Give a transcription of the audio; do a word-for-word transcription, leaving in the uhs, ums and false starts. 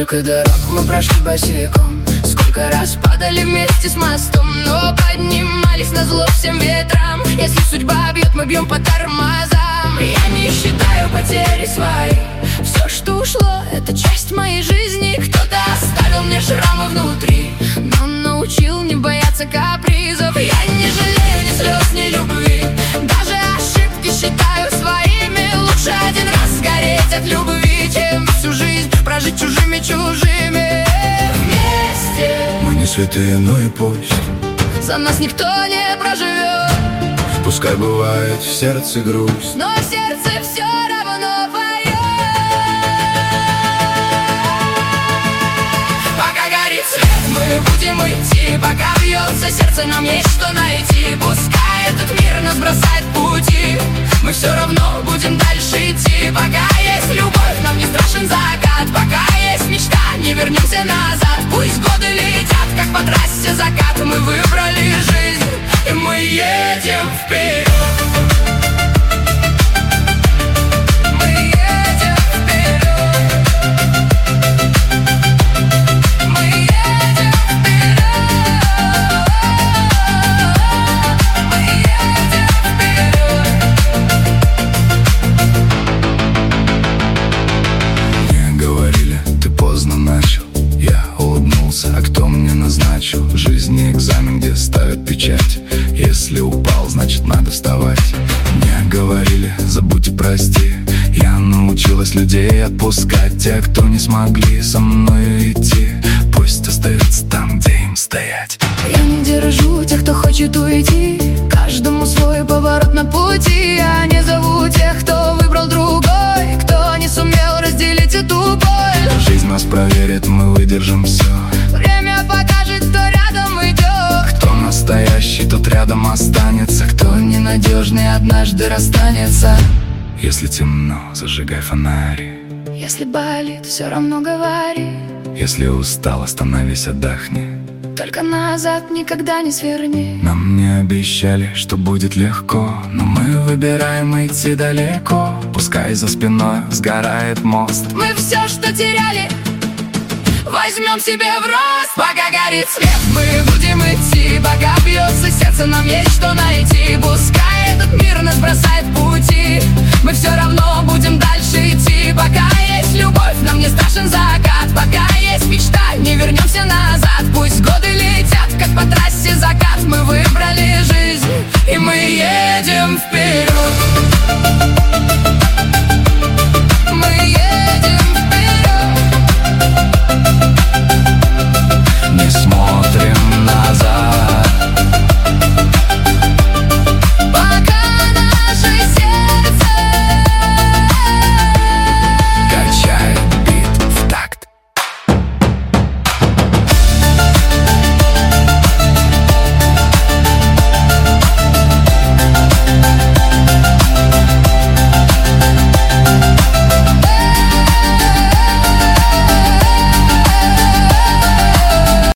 Сколько дорог мы прошли босиком, сколько раз падали вместе с мостом, но поднимались назло всем ветрам. Если судьба бьет, мы бьем по тормозам. Я не считаю потери свои, все, что ушло, это часть моей жизни. Кто-то оставил мне шрамы внутри, но научил не бояться капризов. Я не жалею ни слез, ни любви, даже ошибки считаю своими. Лучше один раз сгореть от любви, чем всю жизнь прожить чужими чужими. Вместе мы не святые, но и пусть за нас никто не проживет. Пускай бывает в сердце грусть, но в сердце все равно поет. Пока горит свет, мы будем идти, пока бьется сердце, нам есть что найти. Пускай этот мир нас бросает в пути, мы все равно будем дальше идти. Пока есть любовь, нам не страшен закат. Пока есть мечта, не вернемся назад. Пусть годы летят, как по трассе закат. Мы выбрали жизнь, и мы едем вперед. А кто мне назначил в жизни экзамен, где ставят печать? Если упал, значит надо вставать. Мне говорили, забудь и прости. Я научилась людей отпускать. Те, кто не смогли со мной идти, пусть остаются там, где им стоять. Я не держу тех, кто хочет уйти, каждому свой поворот на пути. Я не зову тех, кто выбрал другой, кто не сумел разделить эту боль. Жизнь нас проверит, мы выдержим все. Время покажет, кто рядом идет. Кто настоящий, тот рядом останется. Кто ненадежный, однажды расстанется. Если темно, зажигай фонари. Если болит, все равно говори. Если устал, остановись, отдохни. Только назад никогда не сверни. Нам не обещали, что будет легко, но мы выбираем идти далеко. Пускай за спиной сгорает мост, мы все, что теряли, возьмем себе в рост. Пока горит свет, мы будем идти, пока бьется сердце, нам есть что найти. Пускай этот мир нас бросает в пути, мы все равно будем дальше